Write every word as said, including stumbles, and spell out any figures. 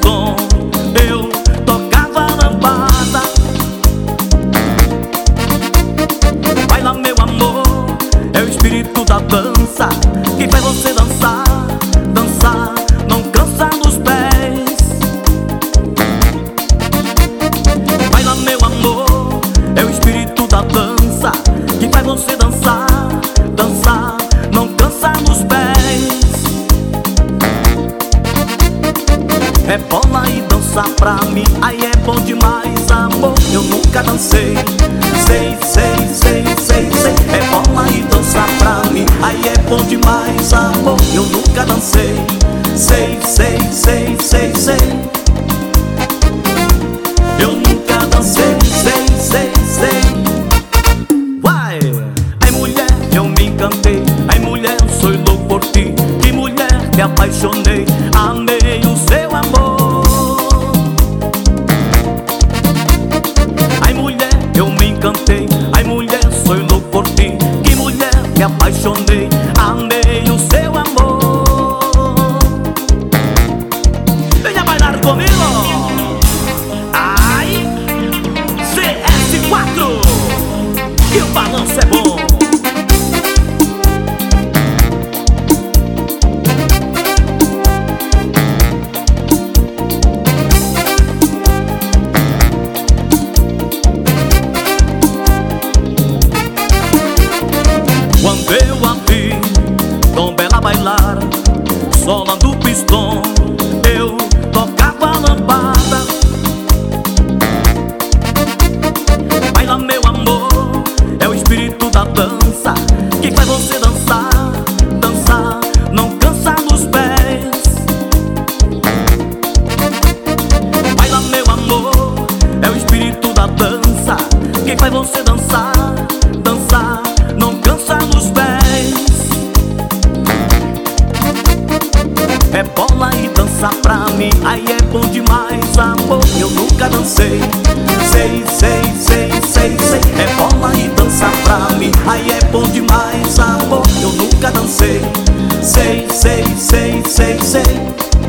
pistão eu tocava lambada. Baila meu amor, é o espírito da dança que faz você dançar, dançar, não cansa nos pés. Baila meu amor, é o espírito da dança que faz você dançar, dançar, não cansa nos pés. Rebola e dança pra mim, aí é bom demais, amor. Eu nunca dancei, sei, sei, sei, sei, sei. Rebola e dança pra mim, aí é bom demais, amor. Eu nunca dancei, sei, sei, sei, sei, sei. Eu nunca dancei, sei, sei, sei. Vai! Ai mulher, eu me encantei. Ai mulher, eu sou louco por ti. Que mulher, me apaixonei. Amei o seu amor. Ai mulher, eu me encantei. Ai mulher, sou louco por ti. Que mulher, me apaixonei. Amei o seu amor. Venha bailar comigo. Ai, C S quatro. E o balanço é bom. Quando eu a vi tão bela bailar, solando o pistão, eu tocava lambada. Baila meu amor, é o espírito da dança que faz você dançar, dançar, não cansa nos pés. Baila meu amor, é o espírito da dança que faz você dançar, dançar, não cansa nos pés. Rebola e dança pra mim, aí é bom demais, amor. Eu nunca dancei, sei, sei, sei, sei, sei. Rebola e dança pra mim, aí é bom demais, amor. Eu nunca dancei, sei, sei, sei, sei, sei.